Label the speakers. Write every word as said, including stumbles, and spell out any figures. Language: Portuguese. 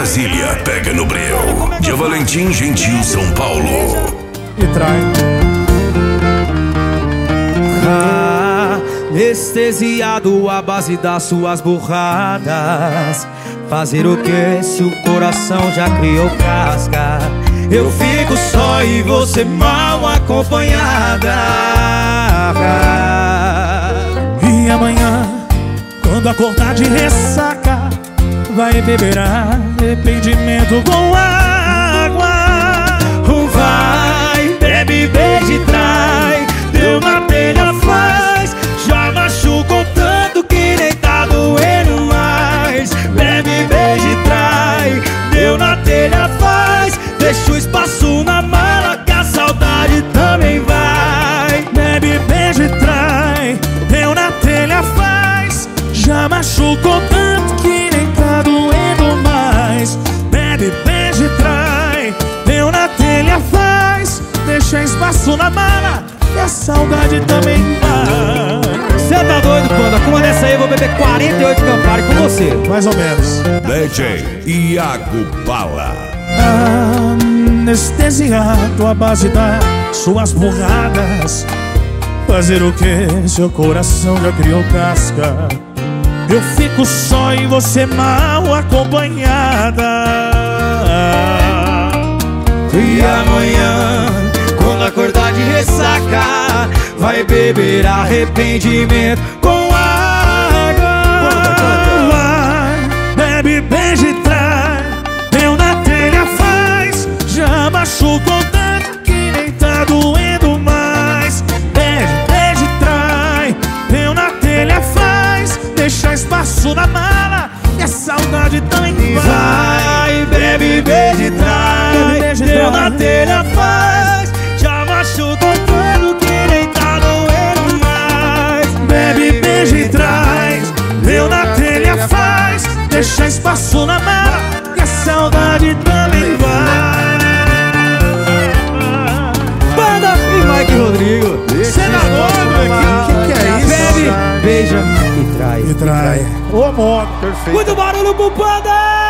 Speaker 1: Brasília, pega no breu. De Valentim Gentil, São Paulo.
Speaker 2: E trai.
Speaker 3: Ah, anestesiado à base das suas burradas. Fazer o que se o coração já criou casca? Eu fico só e você mal acompanhada.
Speaker 2: E amanhã, quando acordar de ressaca, vai beber arrependimento com água.
Speaker 3: Vai, bebe, beija e trai. Deu na telha, faz. Já machucou tanto que nem tá doendo mais. Bebe, beija e trai. Deu na telha, faz. Deixa o espaço na mala que a saudade também vai.
Speaker 2: Bebe, beija e trai. Deu na telha, faz. Já machucou tanto que nem tá doendo mais. Bebe, beija e trai. Deu na telha, faz. Deixa espaço na mala e a saudade também vai.
Speaker 3: Cê tá doido, Panda? Com uma dessa aí eu vou beber quarenta e oito Campari com você.
Speaker 2: Mais ou menos.
Speaker 1: D J Iago Bala.
Speaker 2: Anestesiado à base das suas burradas. Fazer o que? Seu coração já criou casca. Eu fico só e você mal acompanhada.
Speaker 3: E amanhã, quando acordar de ressaca, vai beber arrependimento com água.
Speaker 2: Vai, bebe, beija e trai. Deu na telha, faz. Já machucou tanto que nem tá doendo mais. Bebe, beija e trai. Deu na telha, faz. Deixa espaço na mala e a saudade também vai.
Speaker 3: Vai, bebe, beija e trai. Deu na telha, faz. Já machucou tanto que nem tá doendo mais.
Speaker 2: Bebe, beija e traz. Deu na telha, faz. Deixa espaço na mala e a saudade também vai.
Speaker 3: Banda e Mike Rodrigo.
Speaker 2: Cê tá doido? Que que é isso?
Speaker 3: Bebe, beija e trai.
Speaker 2: E trai. Ô modo, perfeito.
Speaker 3: Muito barulho pro Panda!